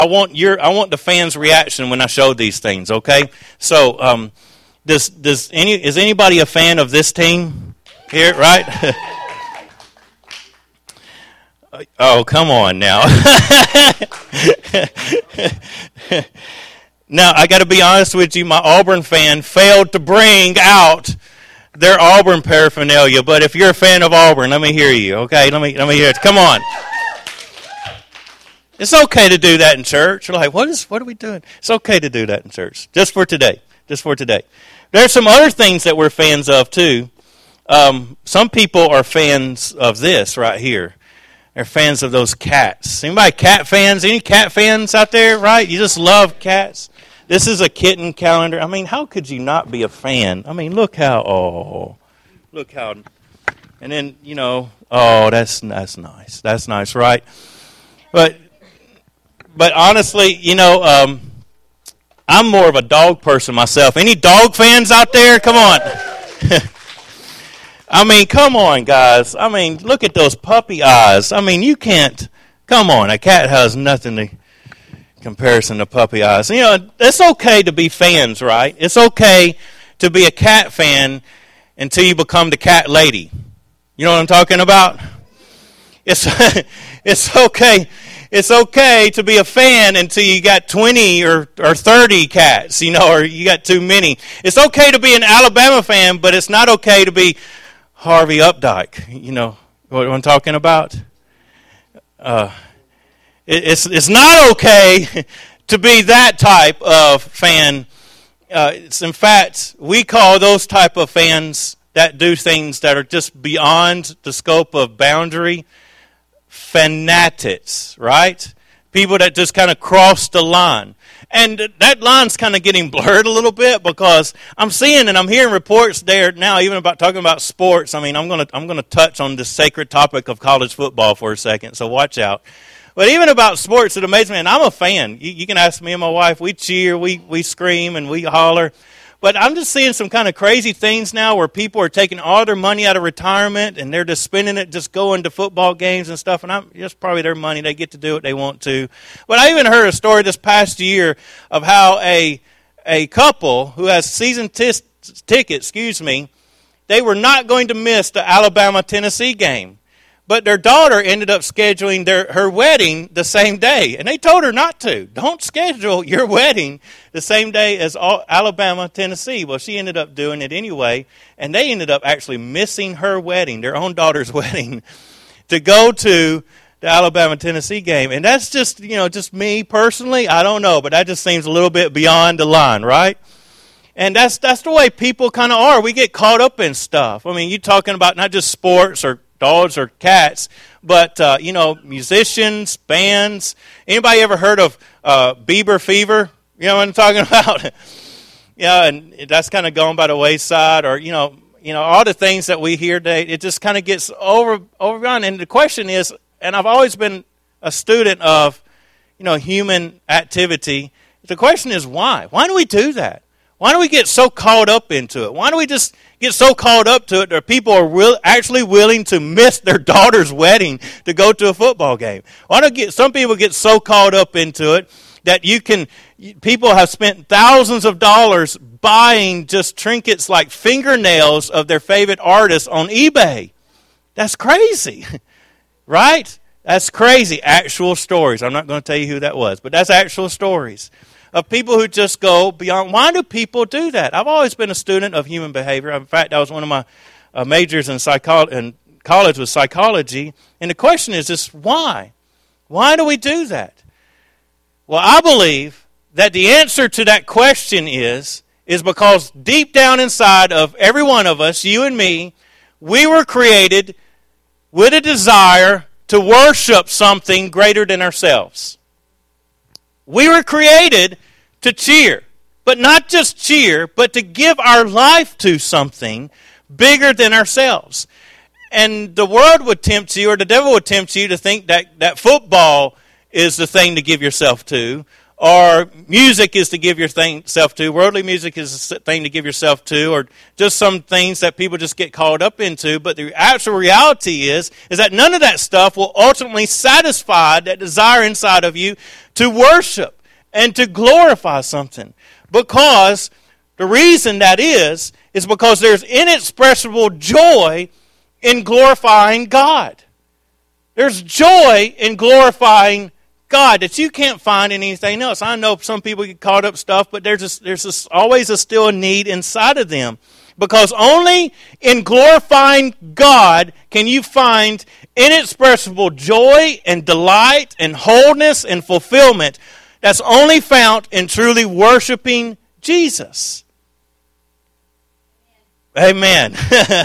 I want the fans' reaction when I show these things. Okay, so is anybody a fan of this team here? Right? Oh, come on now. Now, I got to be honest with you, my Auburn fan failed to bring out their Auburn paraphernalia. But if you're a fan of Auburn, let me hear you, okay? Let me hear it. Come on. It's okay to do that in church. You're like, what are we doing? It's okay to do that in church. Just for today. There's some other things that we're fans of, too. Some people are fans of this right here. They're fans of those cats. Anybody cat fans? Any cat fans out there, right? You just love cats. This is a kitten calendar. I mean, how could you not be a fan? I mean, look how, and then, that's nice. That's nice, right? But honestly, I'm more of a dog person myself. Any dog fans out there? Come on. I mean, come on, guys. I mean, look at those puppy eyes. I mean, you can't. Come on, a cat has nothing in comparison to puppy eyes. It's okay to be fans, right? It's okay to be a cat fan until you become the cat lady. You know what I'm talking about? It's okay. It's okay to be a fan until you got 20 or 30 cats, or you got too many. It's okay to be an Alabama fan, but it's not okay to be Harvey Updike. You know what I'm talking about? It's not okay to be that type of fan. In fact, we call those type of fans that do things that are just beyond the scope of boundary fanatics, right? People that just kind of cross the line. And that line's kind of getting blurred a little bit because I'm seeing and I'm hearing reports there now, even about talking about sports. I mean, I'm gonna touch on this sacred topic of college football for a second, so watch out. But even about sports, it amazes me, and I'm a fan. You can ask me and my wife. We cheer, we scream, and we holler. But I'm just seeing some kind of crazy things now where people are taking all their money out of retirement and they're just spending it just going to football games and stuff. And it's probably their money. They get to do what they want to. But I even heard a story this past year of how a couple who has season tickets, they were not going to miss the Alabama-Tennessee game. But their daughter ended up scheduling her wedding the same day. And they told her not to. Don't schedule your wedding the same day as Alabama, Tennessee. Well, she ended up doing it anyway. And they ended up actually missing her wedding, their own daughter's wedding, to go to the Alabama-Tennessee game. And that's just, just me personally. I don't know. But that just seems a little bit beyond the line, right? And that's the way people kind of are. We get caught up in stuff. I mean, you're talking about not just sports or dogs or cats, but, musicians, bands. Anybody ever heard of Bieber fever? You know what I'm talking about? And that's kind of gone by the wayside, or, all the things that we hear today, it just kind of gets overrun. And the question is, and I've always been a student of, human activity. The question is why? Why do we do that? Why do we get so caught up into it? Why do we just get so caught up to it that people are actually willing to miss their daughter's wedding to go to a football game? Why do some people get so caught up into it that people have spent thousands of dollars buying just trinkets like fingernails of their favorite artists on eBay? That's crazy, right? That's crazy. Actual stories. I'm not going to tell you who that was, but that's actual stories of people who just go beyond. Why do people do that? I've always been a student of human behavior. In fact, that was one of my majors in college was psychology. And the question is just why? Why do we do that? Well, I believe that the answer to that question is because deep down inside of every one of us, you and me, we were created with a desire to worship something greater than ourselves. We were created to cheer, but not just cheer, but to give our life to something bigger than ourselves. And the world would tempt you, or the devil would tempt you to think that football is the thing to give yourself to, or music is to give yourself to, worldly music is a thing to give yourself to, or just some things that people just get caught up into. But the actual reality is that none of that stuff will ultimately satisfy that desire inside of you to worship and to glorify something. Because the reason that is because there's inexpressible joy in glorifying God. There's joy in glorifying God that you can't find in anything else. I know some people get caught up stuff, but there's always still a need inside of them. Because only in glorifying God can you find inexpressible joy and delight and wholeness and fulfillment that's only found in truly worshiping Jesus. Amen.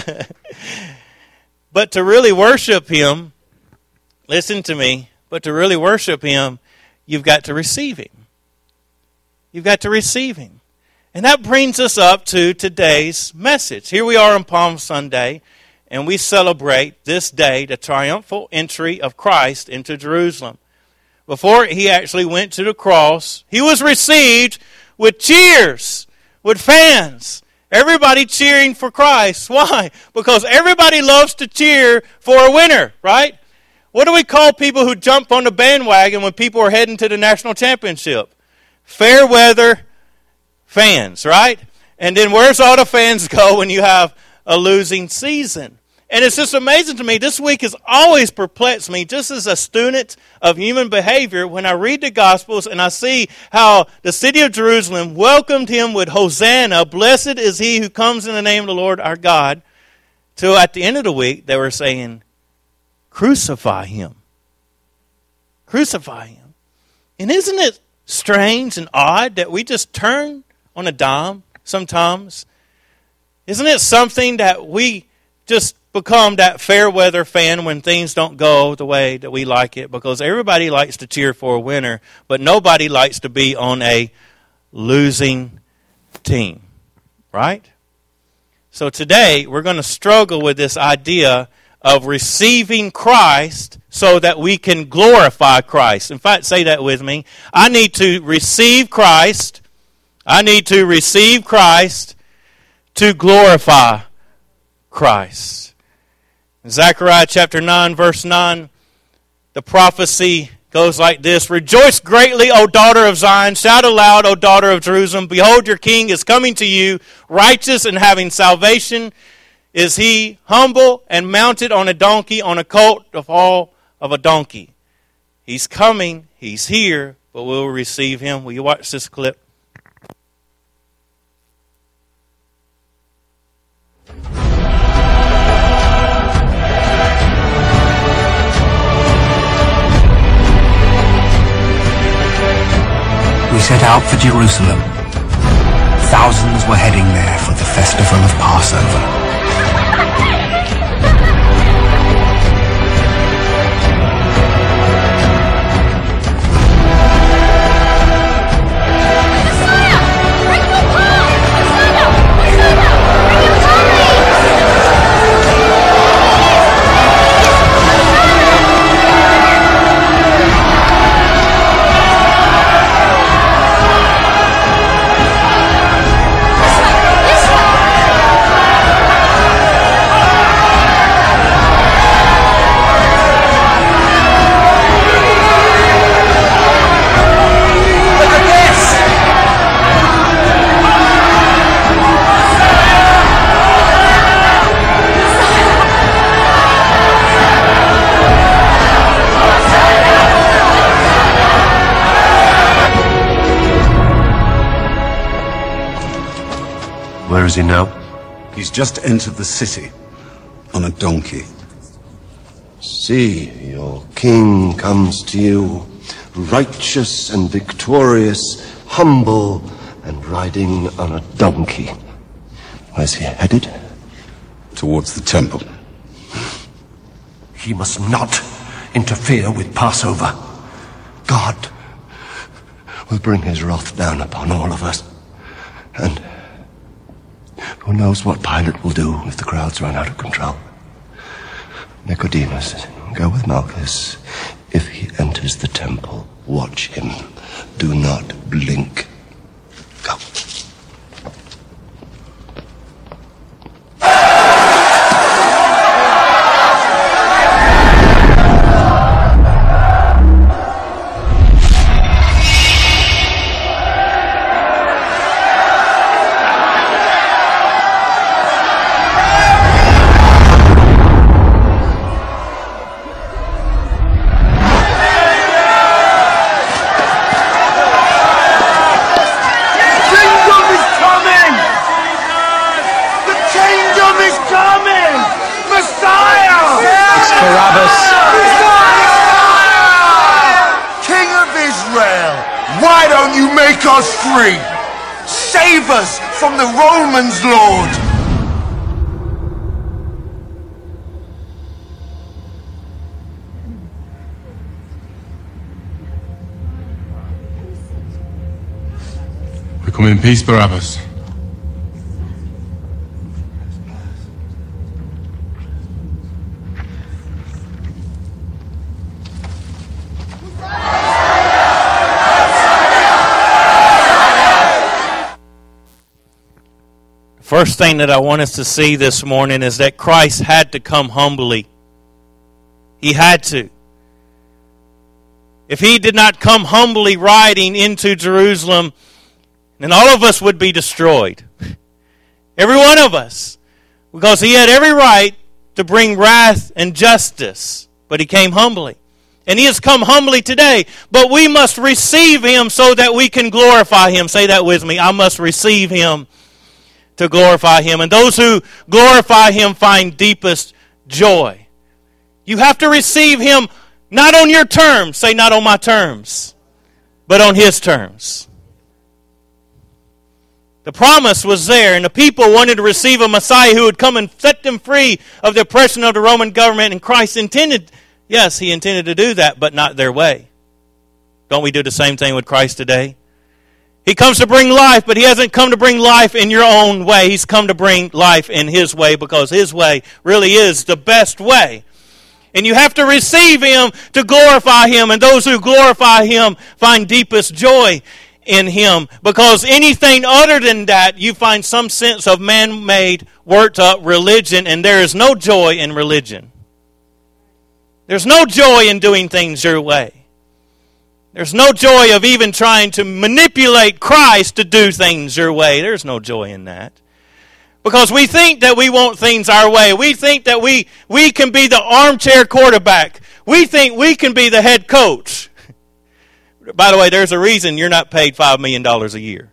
But to really worship Him, listen to me, but to really worship Him, you've got to receive Him. You've got to receive Him. And that brings us up to today's message. Here we are on Palm Sunday, and we celebrate this day, the triumphal entry of Christ into Jerusalem. Before He actually went to the cross, He was received with cheers, with fans. Everybody cheering for Christ. Why? Because everybody loves to cheer for a winner, right? What do we call people who jump on the bandwagon when people are heading to the national championship? Fair weather fans, right? And then where's all the fans go when you have a losing season? And it's just amazing to me. This week has always perplexed me, just as a student of human behavior, when I read the Gospels and I see how the city of Jerusalem welcomed Him with Hosanna, blessed is He who comes in the name of the Lord our God, till at the end of the week they were saying, crucify Him. Crucify Him. And isn't it strange and odd that we just turn on a dime sometimes? Isn't it something that we just become that fair weather fan when things don't go the way that we like it? Because everybody likes to cheer for a winner, but nobody likes to be on a losing team, right? So today we're going to struggle with this idea of receiving Christ so that we can glorify Christ. In fact, say that with me. I need to receive Christ. I need to receive Christ to glorify Christ. In Zechariah chapter 9, verse 9, the prophecy goes like this: Rejoice greatly, O daughter of Zion. Shout aloud, O daughter of Jerusalem. Behold, your king is coming to you, righteous and having salvation. Is He humble and mounted on a donkey, on a colt of a donkey. He's coming, He's here, but we'll receive Him. Will you watch this clip? We set out for Jerusalem. Thousands were heading there for the festival of Passover. Where is he now? He's just entered the city on a donkey. See, your king comes to you, righteous and victorious, humble and riding on a donkey. Where's he headed? Towards the temple. He must not interfere with Passover. God will bring His wrath down upon all of us. And who knows what Pilate will do if the crowds run out of control. Nicodemus, go with Malchus. If he enters the temple, watch him. Do not Why don't you make us free? Save us from the Romans, Lord! We come in peace, Barabbas. First thing that I want us to see this morning is that Christ had to come humbly. He had to. If he did not come humbly riding into Jerusalem, then all of us would be destroyed. Every one of us. Because he had every right to bring wrath and justice. But he came humbly. And he has come humbly today. But we must receive him so that we can glorify him. Say that with me. I must receive him to glorify him. And those who glorify him find deepest joy. You have to receive him not on your terms. Say not on my terms. But on his terms. The promise was there, and the people wanted to receive a Messiah who would come and set them free of the oppression of the Roman government, and Christ intended, yes, he intended to do that, but not their way. Don't we do the same thing with Christ today? He comes to bring life, but he hasn't come to bring life in your own way. He's come to bring life in his way, because his way really is the best way. And you have to receive him to glorify him, and those who glorify him find deepest joy in him, because anything other than that, you find some sense of man-made, worked-up religion, and there is no joy in religion. There's no joy in doing things your way. There's no joy of even trying to manipulate Christ to do things your way. There's no joy in that. Because we think that we want things our way. We think that we can be the armchair quarterback. We think we can be the head coach. By the way, there's a reason you're not paid $5 million a year.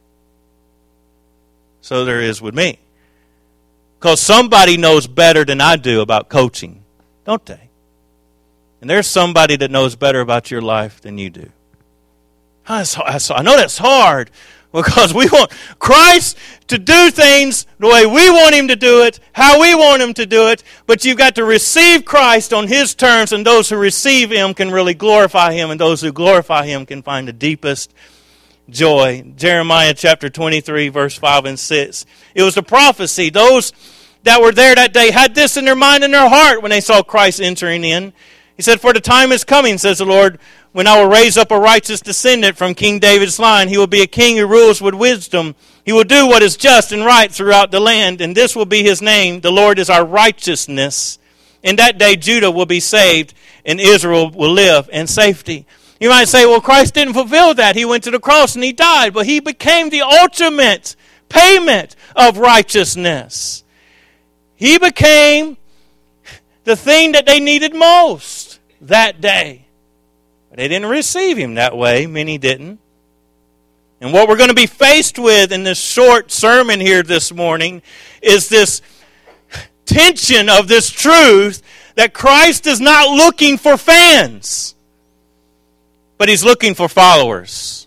So there is with me. Because somebody knows better than I do about coaching, don't they? And there's somebody that knows better about your life than you do. I know that's hard, because we want Christ to do things the way we want him to do it, how we want him to do it, but you've got to receive Christ on his terms, and those who receive him can really glorify him, and those who glorify him can find the deepest joy. Jeremiah chapter 23, verse 5 and 6. It was the prophecy. Those that were there that day had this in their mind and their heart when they saw Christ entering in. He said, "For the time is coming, says the Lord, when I will raise up a righteous descendant from King David's line. He will be a king who rules with wisdom. He will do what is just and right throughout the land, and this will be his name. The Lord is our righteousness. In that day Judah will be saved, and Israel will live in safety." You might say, well, Christ didn't fulfill that. He went to the cross and he died, but he became the ultimate payment of righteousness. He became the thing that they needed most that day. But they didn't receive him that way. Many didn't. And what we're going to be faced with in this short sermon here this morning is this tension of this truth that Christ is not looking for fans, but he's looking for followers.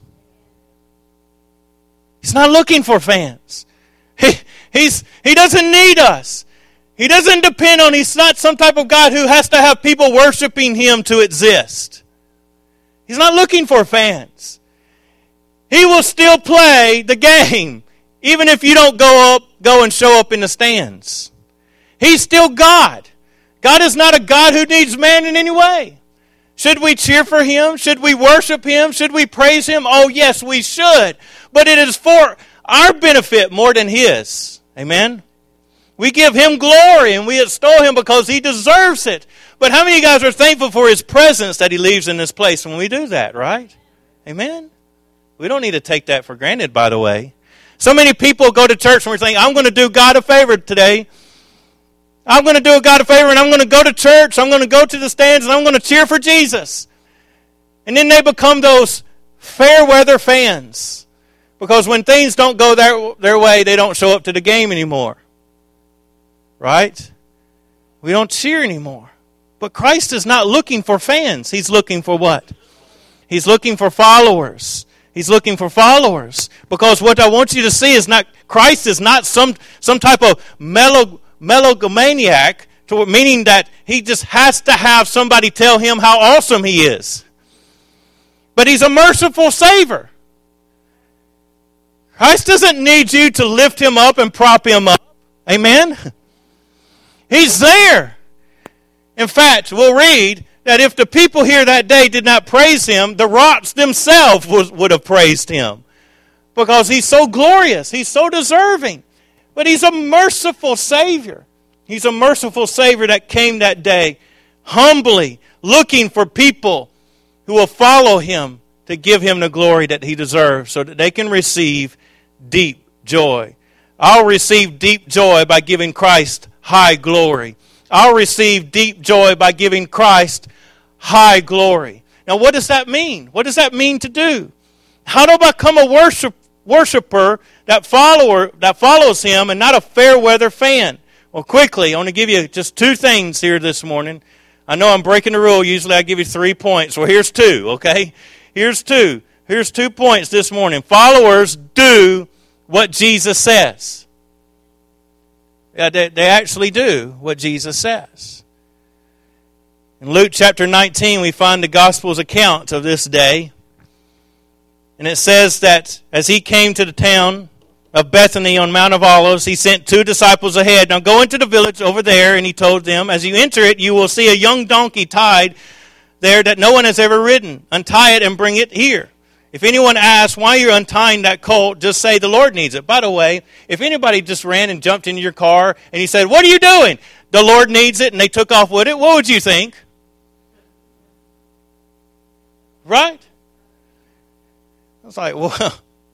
He's not looking for fans. He doesn't need us. He doesn't depend on, he's not some type of God who has to have people worshiping him to exist. He's not looking for fans. He will still play the game, even if you don't go and show up in the stands. He's still God. God is not a God who needs man in any way. Should we cheer for him? Should we worship him? Should we praise him? Oh, yes, we should. But it is for our benefit more than his. Amen? We give him glory and we extol him because he deserves it. But how many of you guys are thankful for his presence that he leaves in this place when we do that, right? Amen? We don't need to take that for granted, by the way. So many people go to church and we think, I'm going to do God a favor today. I'm going to do God a favor and I'm going to go to church. I'm going to go to the stands and I'm going to cheer for Jesus. And then they become those fair weather fans. Because when things don't go their way, they don't show up to the game anymore. Right? We don't cheer anymore. But Christ is not looking for fans. He's looking for what? He's looking for followers. He's looking for followers. Because what I want you to see is not, Christ is not some type of megalomaniac, meaning that he just has to have somebody tell him how awesome he is. But he's a merciful Savior. Christ doesn't need you to lift him up and prop him up. Amen? He's there. In fact, we'll read that if the people here that day did not praise him, the rocks themselves would have praised him. Because he's so glorious. He's so deserving. But he's a merciful Savior. He's a merciful Savior that came that day humbly looking for people who will follow him to give him the glory that he deserves so that they can receive deep joy. I'll receive deep joy by giving Christ high glory. I'll receive deep joy by giving Christ high glory. Now, what does that mean? What does that mean to do? How do I become a worshiper that follows him and not a fair weather fan? Well, quickly, I want to give you just 2 things here this morning. I know I'm breaking the rule. Usually I give you 3 points. Well, here's 2, okay? Here's 2. Here's 2 points this morning. Followers do what Jesus says. Yeah, they actually do what Jesus says. In Luke chapter 19, we find the Gospel's account of this day. And it says that as he came to the town of Bethany on Mount of Olives, he sent 2 disciples ahead. Now go into the village over there, and he told them, as you enter it, you will see a young donkey tied there that no one has ever ridden. Untie it and bring it here. If anyone asks why you're untying that colt, just say the Lord needs it. By the way, if anybody just ran and jumped into your car and you said, what are you doing? The Lord needs it, and they took off with it, what would you think? Right? I was like, well,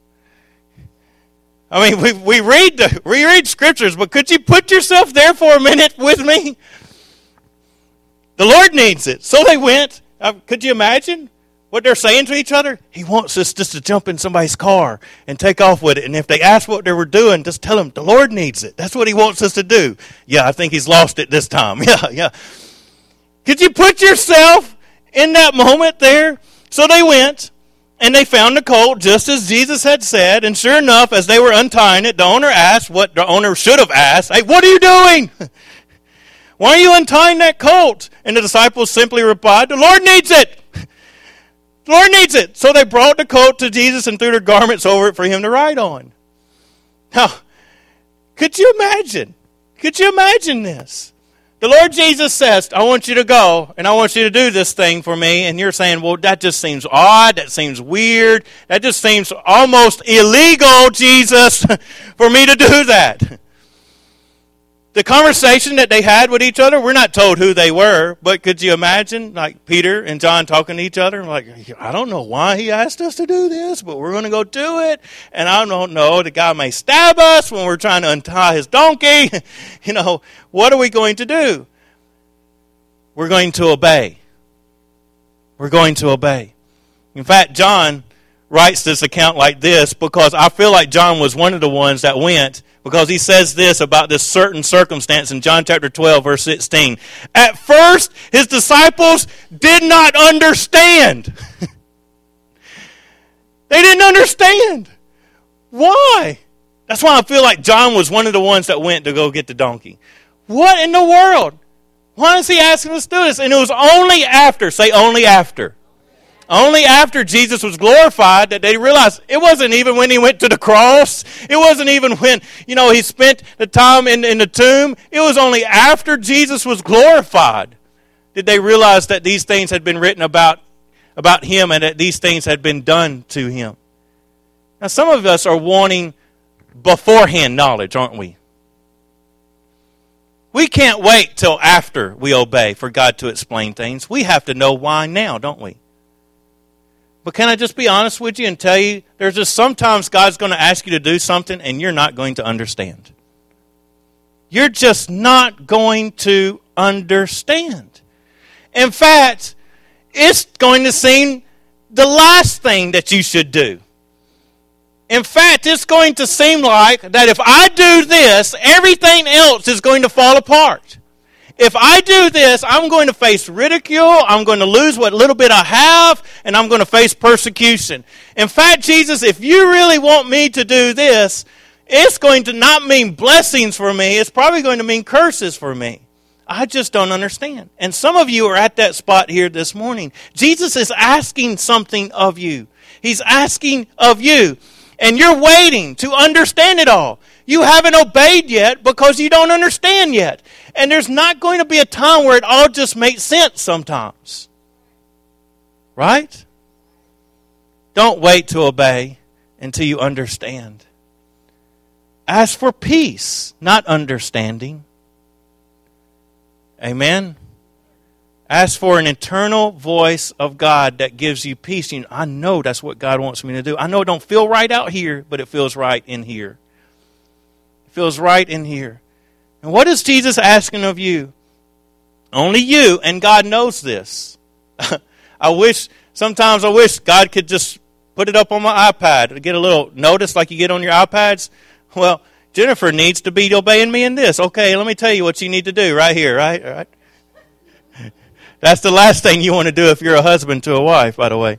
I mean, we read scriptures, but could you put yourself there for a minute with me? The Lord needs it. So they went. Could you imagine what they're saying to each other? He wants us just to jump in somebody's car and take off with it. And if they ask what they were doing, just tell them the Lord needs it. That's what he wants us to do. Yeah, I think he's lost it this time. Yeah. Could you put yourself in that moment there? So they went, and they found the colt just as Jesus had said. And sure enough, as they were untying it, the owner asked what the owner should have asked. Hey, what are you doing? Why are you untying that colt? And the disciples simply replied, the Lord needs it. The Lord needs it. So they brought the colt to Jesus and threw their garments over it for him to ride on. Now, could you imagine? Could you imagine this? The Lord Jesus says, I want you to go, and I want you to do this thing for me. And you're saying, well, that just seems odd. That seems weird. That just seems almost illegal, Jesus, for me to do that. The conversation that they had with each other, we're not told who they were, but could you imagine, like Peter and John talking to each other? Like, I don't know why he asked us to do this, but we're going to go do it. And I don't know, the guy may stab us when we're trying to untie his donkey. What are we going to do? We're going to obey. We're going to obey. In fact, John writes this account like this because I feel like John was one of the ones that went, because he says this about this certain circumstance in John chapter 12, verse 16. At first, his disciples did not understand. They didn't understand. Why? That's why I feel like John was one of the ones that went to go get the donkey. What in the world? Why is he asking us to do this? And it was only after, say only after. Only after Jesus was glorified that they realized it wasn't even when he went to the cross. It wasn't even when, he spent the time in the tomb. It was only after Jesus was glorified did they realize that these things had been written about him and that these things had been done to him. Now, some of us are wanting beforehand knowledge, aren't we? We can't wait till after we obey for God to explain things. We have to know why now, don't we? But can I just be honest with you and tell you, there's just sometimes God's going to ask you to do something and you're not going to understand. You're just not going to understand. In fact, it's going to seem the last thing that you should do. In fact, it's going to seem like that if I do this, everything else is going to fall apart. If I do this, I'm going to face ridicule, I'm going to lose what little bit I have, and I'm going to face persecution. In fact, Jesus, if you really want me to do this, it's going to not mean blessings for me, it's probably going to mean curses for me. I just don't understand. And some of you are at that spot here this morning. Jesus is asking something of you. He's asking of you. And you're waiting to understand it all. You haven't obeyed yet because you don't understand yet. And there's not going to be a time where it all just makes sense sometimes. Right? Don't wait to obey until you understand. Ask for peace, not understanding. Amen? Ask for an eternal voice of God that gives you peace. I know that's what God wants me to do. I know it don't feel right out here, but it feels right in here. It feels right in here. And what is Jesus asking of you? Only you, and God knows this. Sometimes I wish God could just put it up on my iPad to get a little notice like you get on your iPads. Well, Jennifer needs to be obeying me in this. Okay, let me tell you what you need to do right here, right? That's the last thing you want to do if you're a husband to a wife, by the way.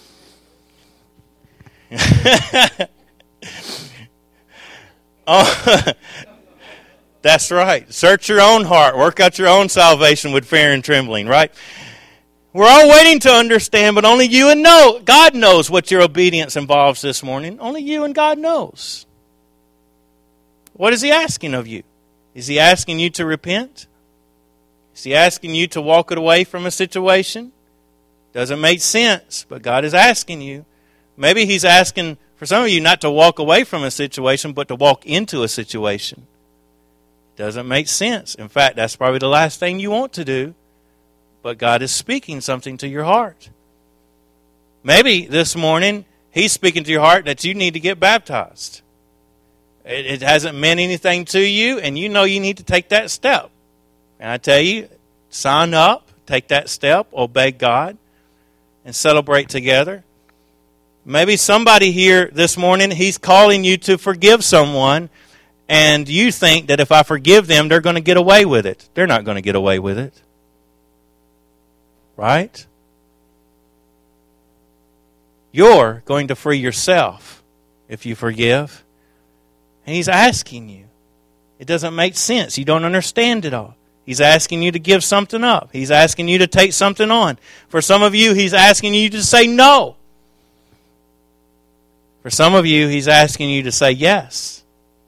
Oh, that's right. Search your own heart. Work out your own salvation with fear and trembling, right? We're all waiting to understand, but only you and God knows what your obedience involves this morning. Only you and God knows. What is He asking of you? Is He asking you to repent? Is He asking you to walk away from a situation? Doesn't make sense, but God is asking you. Maybe He's asking for some of you not to walk away from a situation, but to walk into a situation. Doesn't make sense. In fact, that's probably the last thing you want to do, but God is speaking something to your heart. Maybe this morning He's speaking to your heart that you need to get baptized. It hasn't meant anything to you, and you know you need to take that step. And I tell you, sign up, take that step, obey God, and celebrate together. Maybe somebody here this morning, He's calling you to forgive someone, and you think that if I forgive them, they're going to get away with it. They're not going to get away with it. Right? You're going to free yourself if you forgive. And He's asking you. It doesn't make sense. You don't understand it all. He's asking you to give something up. He's asking you to take something on. For some of you, He's asking you to say no. For some of you, He's asking you to say yes.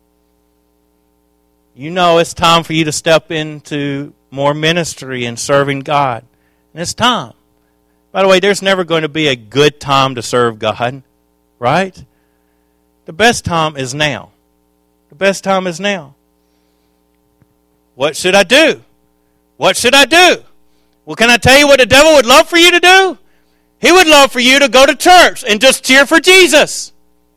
You know it's time for you to step into more ministry and serving God. And it's time. By the way, there's never going to be a good time to serve God. Right? The best time is now. The best time is now. What should I do? What should I do? Well, can I tell you what the devil would love for you to do? He would love for you to go to church and just cheer for Jesus.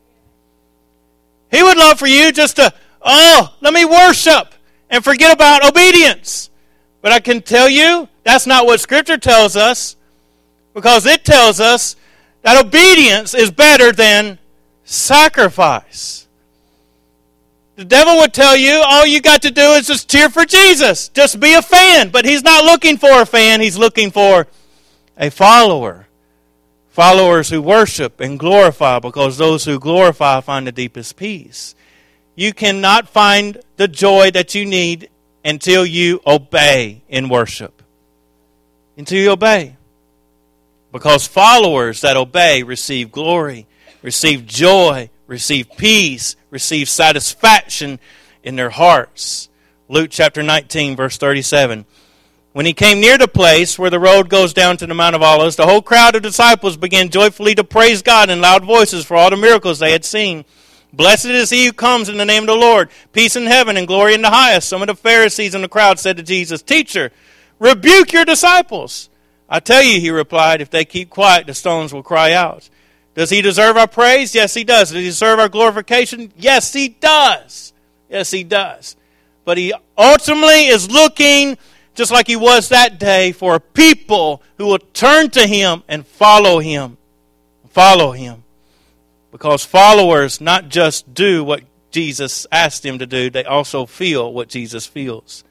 He would love for you just to, let me worship and forget about obedience. But I can tell you, that's not what Scripture tells us, because it tells us that obedience is better than sacrifice. The devil would tell you, all you got to do is just cheer for Jesus. Just be a fan. But he's not looking for a fan. He's looking for a follower. Followers who worship and glorify, because those who glorify find the deepest peace. You cannot find the joy that you need until you obey in worship. Until you obey. Because followers that obey receive glory, receive joy, receive peace, receive satisfaction in their hearts. Luke chapter 19, verse 37. When He came near the place where the road goes down to the Mount of Olives, the whole crowd of disciples began joyfully to praise God in loud voices for all the miracles they had seen. Blessed is he who comes in the name of the Lord. Peace in heaven and glory in the highest. Some of the Pharisees in the crowd said to Jesus, Teacher, rebuke your disciples. I tell you, He replied, if they keep quiet, the stones will cry out. Does He deserve our praise? Yes, He does. Does He deserve our glorification? Yes, He does. Yes, He does. But He ultimately is looking, just like He was that day, for a people who will turn to Him and follow Him. Follow Him. Because followers not just do what Jesus asked them to do, they also feel what Jesus feels.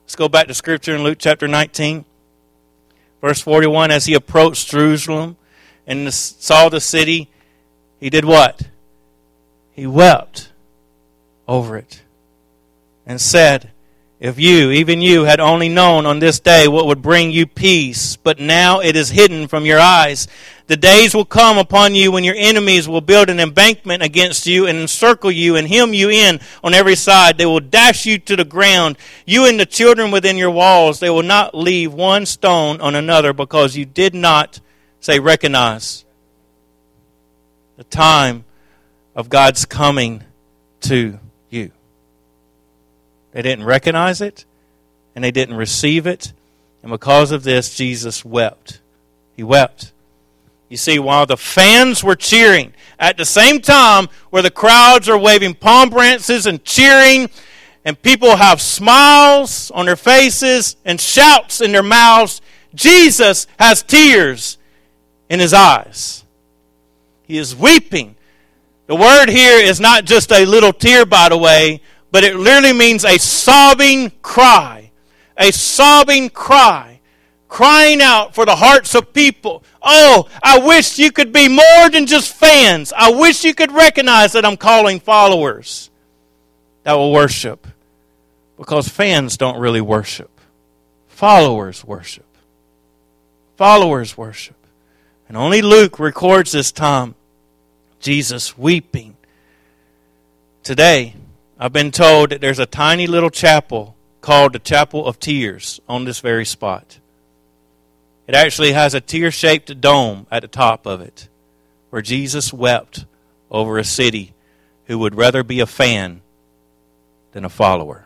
Let's go back to Scripture in Luke chapter 19. Verse 41, as he approached Jerusalem and saw the city, he did what? He wept over it and said, if you, even you, had only known on this day what would bring you peace, but now it is hidden from your eyes. The days will come upon you when your enemies will build an embankment against you and encircle you and hem you in on every side. They will dash you to the ground, you and the children within your walls. They will not leave one stone on another because you did not, recognize the time of God's coming to you. They didn't recognize it, and they didn't receive it. And because of this, Jesus wept. He wept. You see, while the fans were cheering, at the same time where the crowds are waving palm branches and cheering, and people have smiles on their faces and shouts in their mouths, Jesus has tears in his eyes. He is weeping. The word here is not just a little tear, by the way, but it literally means a sobbing cry. A sobbing cry. Crying out for the hearts of people. Oh, I wish you could be more than just fans. I wish you could recognize that I'm calling followers that will worship. Because fans don't really worship. Followers worship. Followers worship. And only Luke records this time Jesus weeping. Today, I've been told that there's a tiny little chapel called the Chapel of Tears on this very spot. It actually has a tear-shaped dome at the top of it where Jesus wept over a city who would rather be a fan than a follower.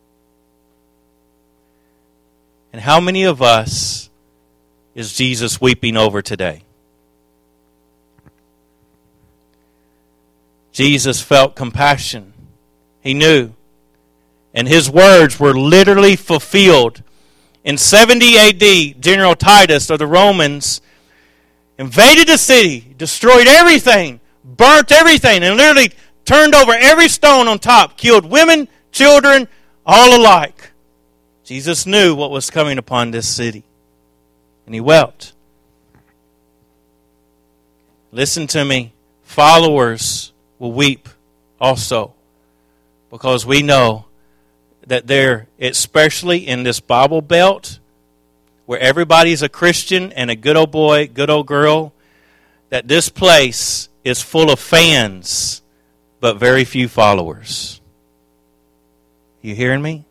And how many of us is Jesus weeping over today? Jesus felt compassion. He knew. And his words were literally fulfilled. In 70 AD, General Titus of the Romans invaded the city, destroyed everything, burnt everything, and literally turned over every stone on top, killed women, children, all alike. Jesus knew what was coming upon this city. And he wept. Listen to me. Followers will weep also. Because we know that there, especially in this Bible Belt, where everybody's a Christian and a good old boy, good old girl, that this place is full of fans, but very few followers. You hearing me?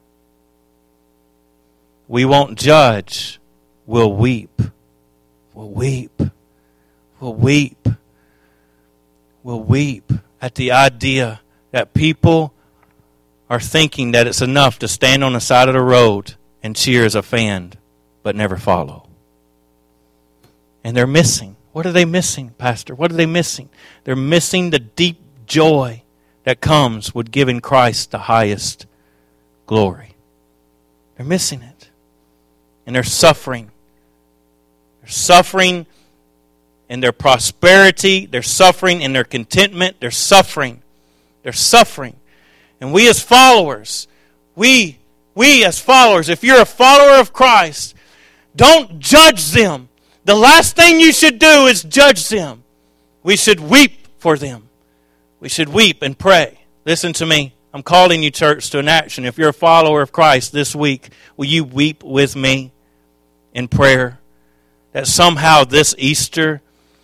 We won't judge. We'll weep. We'll weep. We'll weep. We'll weep at the idea that people are thinking that it's enough to stand on the side of the road and cheer as a fan, but never follow. And they're missing. What are they missing, Pastor? What are they missing? They're missing the deep joy that comes with giving Christ the highest glory. They're missing it. And they're suffering. They're suffering in their prosperity. They're suffering in their contentment. They're suffering. They're suffering. And we as followers, we as followers, if you're a follower of Christ, don't judge them. The last thing you should do is judge them. We should weep for them. We should weep and pray. Listen to me. I'm calling you, church, to an action. If you're a follower of Christ this week, will you weep with me in prayer that somehow this Easter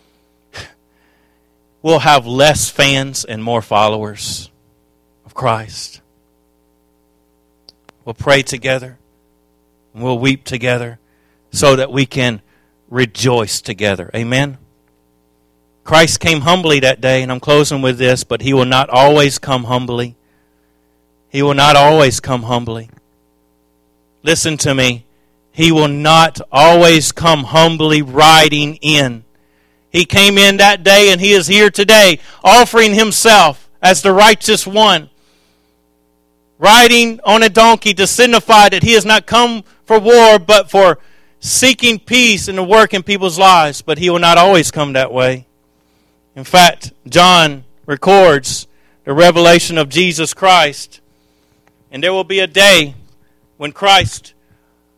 we'll have less fans and more followers of Christ? We'll pray together and we'll weep together so that we can rejoice together. Amen? Christ came humbly that day, and I'm closing with this, but he will not always come humbly. He will not always come humbly. Listen to me. He will not always come humbly riding in. He came in that day, and he is here today, offering himself as the righteous one, riding on a donkey to signify that he has not come for war, but for seeking peace and to work in people's lives. But he will not always come that way. In fact, John records the revelation of Jesus Christ. And there will be a day when Christ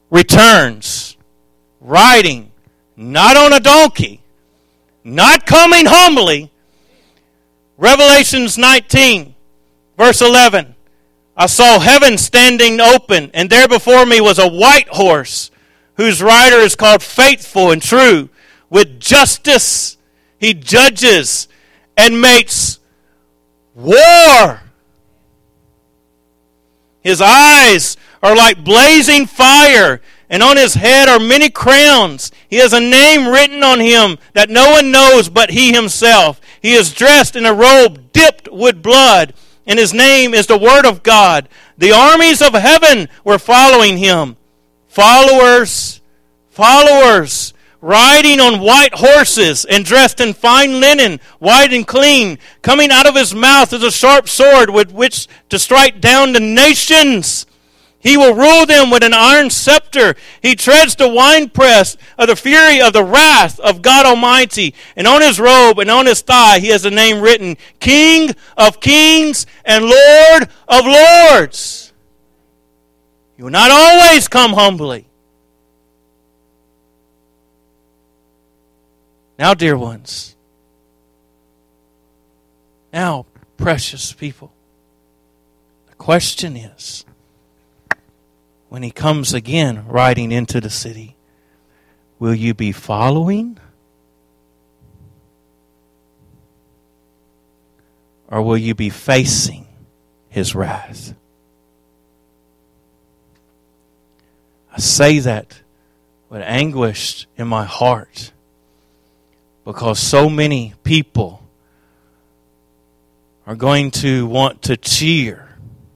returns, riding, not on a donkey, not coming humbly. Revelations 19, verse 11. I saw heaven standing open, and there before me was a white horse, whose rider is called Faithful and True. With justice he judges and makes war. His eyes are like blazing fire, and on his head are many crowns. He has a name written on him that no one knows but he himself. He is dressed in a robe dipped with blood, and his name is the Word of God. The armies of heaven were following him. Followers, riding on white horses and dressed in fine linen, white and clean. Coming out of his mouth is a sharp sword with which to strike down the nations. He will rule them with an iron scepter. He treads the winepress of the fury of the wrath of God Almighty. And on his robe and on his thigh he has a name written, King of Kings and Lord of Lords. You will not always come humbly. Now, dear ones, now, precious people, the question is, when he comes again riding into the city, will you be following? Or will you be facing his wrath? I say that with anguish in my heart, because so many people are going to want to cheer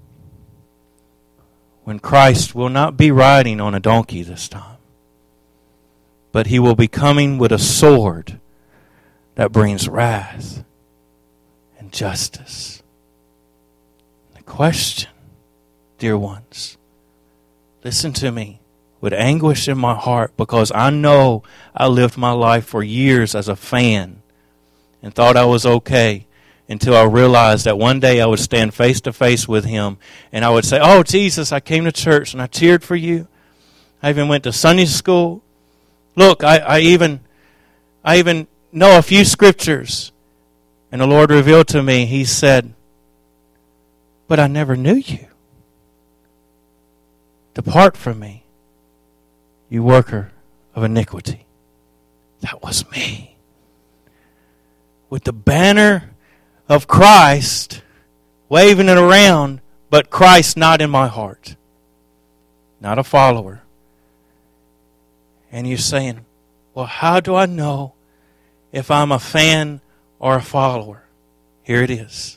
when Christ will not be riding on a donkey this time, but he will be coming with a sword that brings wrath and justice. The question, dear ones, listen to me with anguish in my heart, because I know I lived my life for years as a fan and thought I was okay until I realized that one day I would stand face to face with him and I would say, oh, Jesus, I came to church and I cheered for you. I even went to Sunday school. Look, I even know a few scriptures. And the Lord revealed to me, he said, but I never knew you. Depart from me, you worker of iniquity. That was me. With the banner of Christ, waving it around, but Christ not in my heart. Not a follower. And you're saying, well, how do I know if I'm a fan or a follower? Here it is.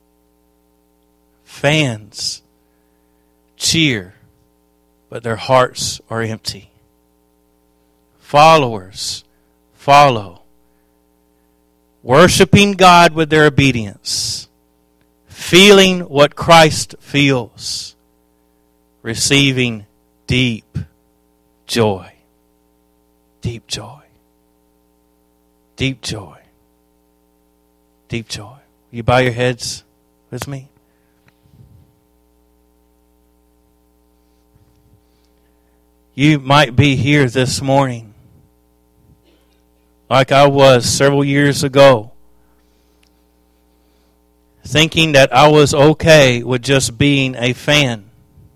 Fans cheer, but their hearts are empty. Followers follow, worshiping God with their obedience, feeling what Christ feels, receiving deep joy. Deep joy. Deep joy. Deep joy. Will you bow your heads with me? You might be here this morning like I was several years ago, thinking that I was okay with just being a fan.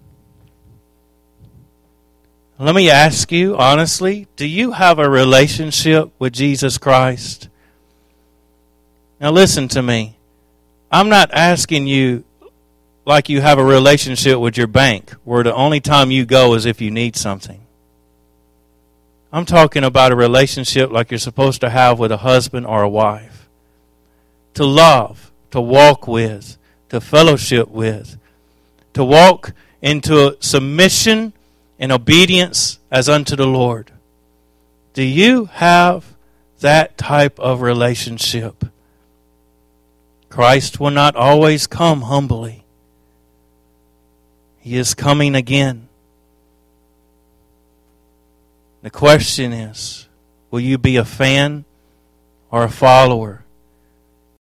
Let me ask you honestly, do you have a relationship with Jesus Christ? Now listen to me. I'm not asking you like you have a relationship with your bank, where the only time you go is if you need something. I'm talking about a relationship like you're supposed to have with a husband or a wife. To love, to walk with, to fellowship with, to walk into submission and obedience as unto the Lord. Do you have that type of relationship? Christ will not always come humbly. He is coming again. The question is, will you be a fan or a follower